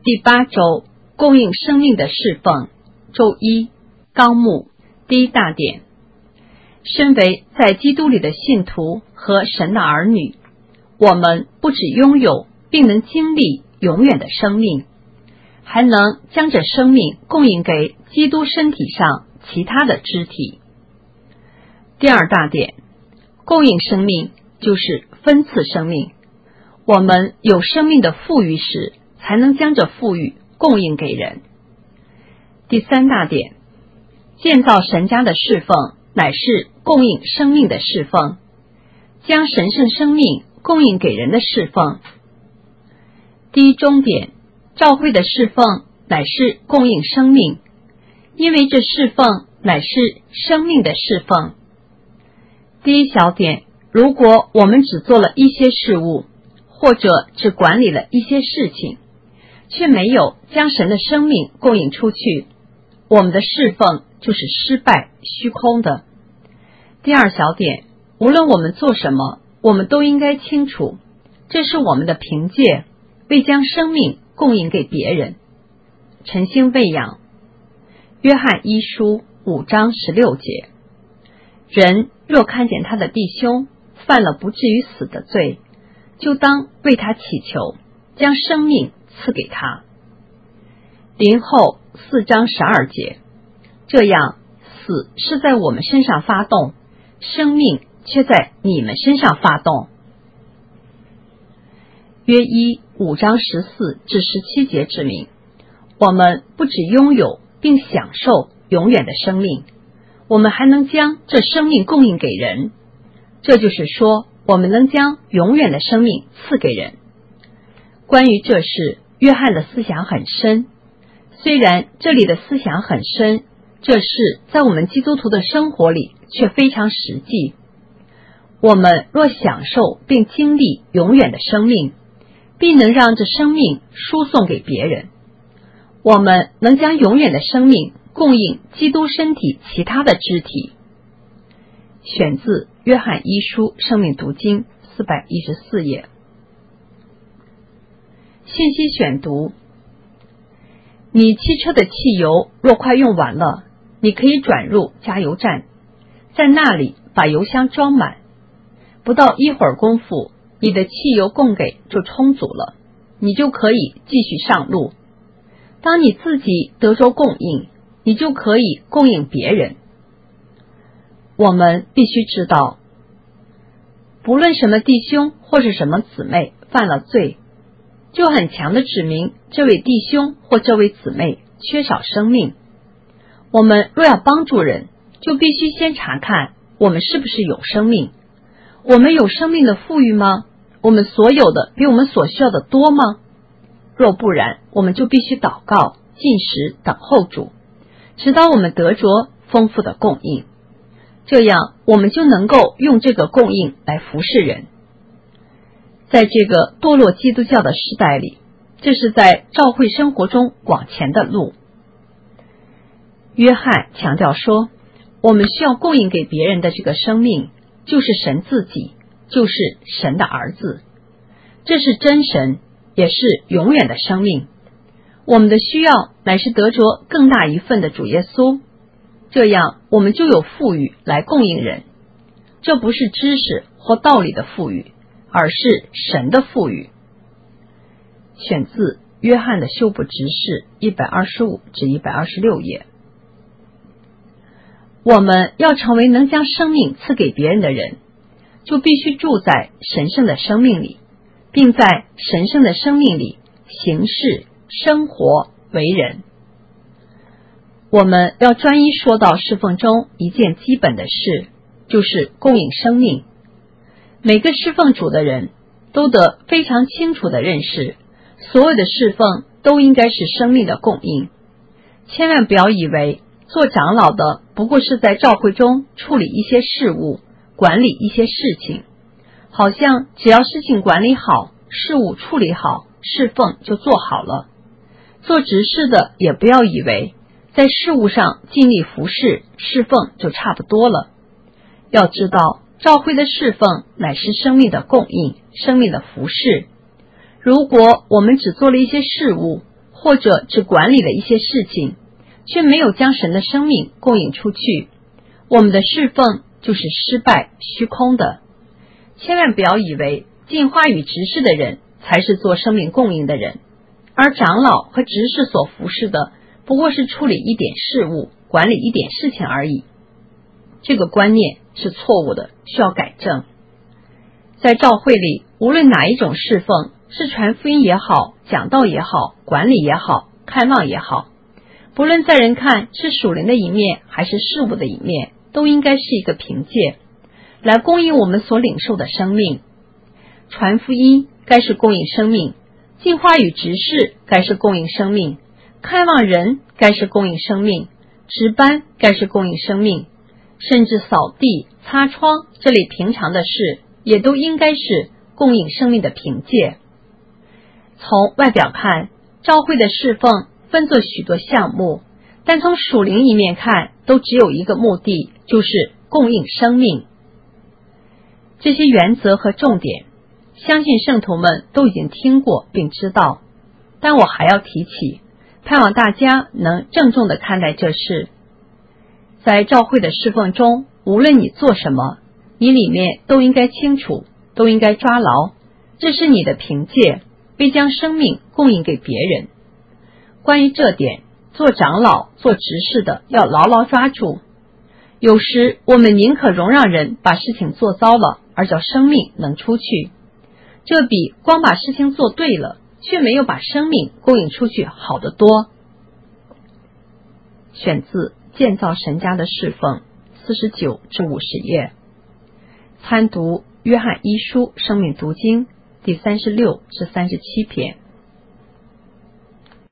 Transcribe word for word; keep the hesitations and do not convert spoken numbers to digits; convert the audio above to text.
第八周供应生命的侍奉，周一纲目第一大点。身为在基督里的信徒和神的儿女，我们不只拥有并能经历永远的生命，还能将这生命供应给基督身体上其他的肢体。第二大点，供应生命就是分赐生命。我们有生命的富裕时，才能将这富裕供应给人。第三大点，建造神家的侍奉乃是供应生命的侍奉，将神圣生命供应给人的侍奉。第一中点，教会的侍奉乃是供应生命，因为这侍奉乃是生命的侍奉。第一小点，如果我们只做了一些事物，或者只管理了一些事情，却没有将神的生命供应出去，我们的侍奉就是失败虚空的。第二小点，无论我们做什么，我们都应该清楚，这是我们的凭借，为将生命供应给别人。晨星喂养，约翰一书五章十六节，人若看见他的弟兄犯了不至于死的罪，就当为他祈求，将生命赐给他。林后四章十二节，这样死是在我们身上发动，生命却在你们身上发动。约一五章十四至十七节指明，我们不只拥有并享受永远的生命，我们还能将这生命供应给人。这就是说，我们能将永远的生命赐给人。关于这事，约翰的思想很深。虽然这里的思想很深，这事在我们基督徒的生活里却非常实际。我们若享受并经历永远的生命，必能让这生命输送给别人。我们能将永远的生命供应基督身体其他的肢体。选自约翰一书生命读经四百一十四页。信息选读，你汽车的汽油若快用完了，你可以转入加油站，在那里把油箱装满，不到一会儿功夫，你的汽油供给就充足了，你就可以继续上路。当你自己得着供应，你就可以供应别人。我们必须知道，不论什么弟兄或是什么姊妹犯了罪，就很强的指明这位弟兄或这位姊妹缺少生命。我们若要帮助人，就必须先查看我们是不是有生命。我们有生命的富裕吗？我们所有的比我们所需要的多吗？若不然，我们就必须祷告、禁食、等候主，直到我们得着丰富的供应。这样我们就能够用这个供应来服侍人。在这个堕落基督教的时代里，这是在教会生活中往前的路。约翰强调说，我们需要供应给别人的这个生命，就是神自己，就是神的儿子。这是真神，也是永远的生命。我们的需要乃是得着更大一份的主耶稣，这样我们就有富裕来供应人。这不是知识或道理的富裕，而是神的富裕。选自约翰的修补执事一百二十五至一百二十六页。我们要成为能将生命赐给别人的人，就必须住在神圣的生命里，并在神圣的生命里行事、生活、为人。我们要专一说到侍奉中一件基本的事，就是供应生命。每个侍奉主的人都得非常清楚地认识，所有的侍奉都应该是生命的供应。千万不要以为做长老的不过是在教会中处理一些事务，管理一些事情，好像只要事情管理好，事务处理好，侍奉就做好了。做执事的也不要以为在事务上尽力服侍，侍奉就差不多了。要知道，教会的侍奉乃是生命的供应，生命的服侍。如果我们只做了一些事务， 或者只管理了一些事情，却没有将神的生命供应出去，我们的侍奉就是失败虚空的。千万不要以为进花与执事的人才是做生命供应的人，而长老和执事所服侍的不过是处理一点事务，管理一点事情而已。这个观念是错误的，需要改正。在教会里，无论哪一种侍奉，是传福音也好，讲道也好，管理也好，看望也好，不论在人看是属灵的一面还是事物的一面，都应该是一个凭借，来供应我们所领受的生命。传福音该是供应生命，进花与执事该是供应生命，看望人该是供应生命，值班该是供应生命，甚至扫地擦窗这类平常的事也都应该是供应生命的凭借。从外表看，教会的侍奉分作许多项目，但从属灵一面看，都只有一个目的，就是供应生命。这些原则和重点，相信圣徒们都已经听过并知道，但我还要提起，盼望大家能郑重地看待这事。在教会的侍奉中，无论你做什么，你里面都应该清楚，都应该抓牢，这是你的凭借，必将生命供应给别人。关于这点，做长老做执事的要牢牢抓住。有时我们宁可容让人把事情做糟了，而叫生命能出去，这比光把事情做对了却没有把生命供应出去好得多。选自建造神家的侍奉四十九至五十页，参读约翰一书生命读经第三十六至三十七篇。